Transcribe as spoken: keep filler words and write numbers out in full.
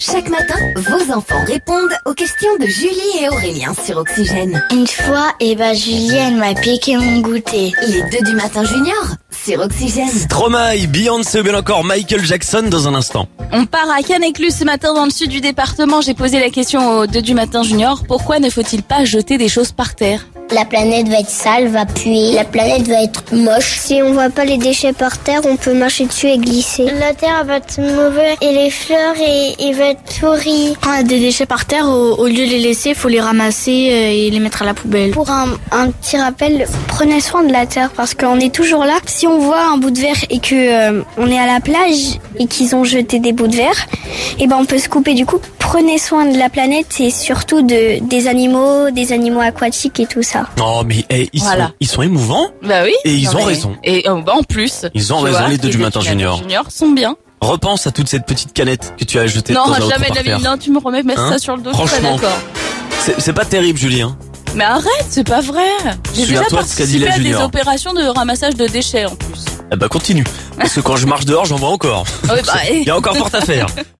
Chaque matin, vos enfants répondent aux questions de Julie et Aurélien sur Oxygène. Une fois, eh ben, Julie, elle m'a piqué mon goûter. Les deux du matin junior sur Oxygène. Stromae, Beyoncé ou bien encore Michael Jackson dans un instant. On part à Cannes-Éclus ce matin dans le sud du département. J'ai posé la question aux deux du matin junior. Pourquoi ne faut-il pas jeter des choses par terre ? La planète va être sale, va puer. La planète va être moche. Si on voit pas les déchets par terre, on peut marcher dessus et glisser. La terre va être mauvaise et les fleurs et, et va être pourries. Quand on a des déchets par terre, au, au lieu de les laisser, il faut les ramasser et les mettre à la poubelle. Pour un, un petit rappel, prenez soin de la terre parce qu'on est toujours là. Si on voit un bout de verre et que euh, on est à la plage et qu'ils ont jeté des bouts de verre, et ben on peut se couper du coup. Prenez soin de la planète et surtout de des animaux, des animaux aquatiques et tout ça. Oh mais hey, ils, Voilà. sont, ils sont émouvants. Bah oui. Et ils Non, ont mais- raison. Et euh, bah, en plus. Ils ont tu raison, vois, les deux du matin junior. junior sont bien. Repense à toute cette petite canette que tu as jetée Non, de temps à autre jamais de par la vie. terre. Non, tu me remets mettre Hein ça sur le dos. Je suis pas Franchement. d'accord. C'est, c'est pas terrible, Julie. Hein. Mais arrête, c'est pas vrai. J'ai déjà Souviens-toi de ce qu'a dit participé la à des junior. opérations de ramassage de déchets en plus. Eh bah continue. Parce que quand je marche dehors, j'en vois encore. Ah oui, bah, Il y a encore fort à faire.